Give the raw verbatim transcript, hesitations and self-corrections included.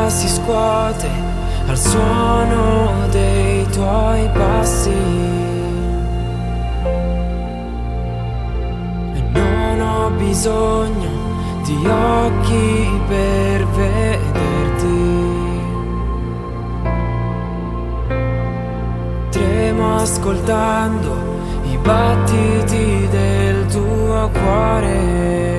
città si scuote al suono dei tuoi passi e non ho bisogno di occhi per vederti. Tremo ascoltando i battiti del tuo cuore.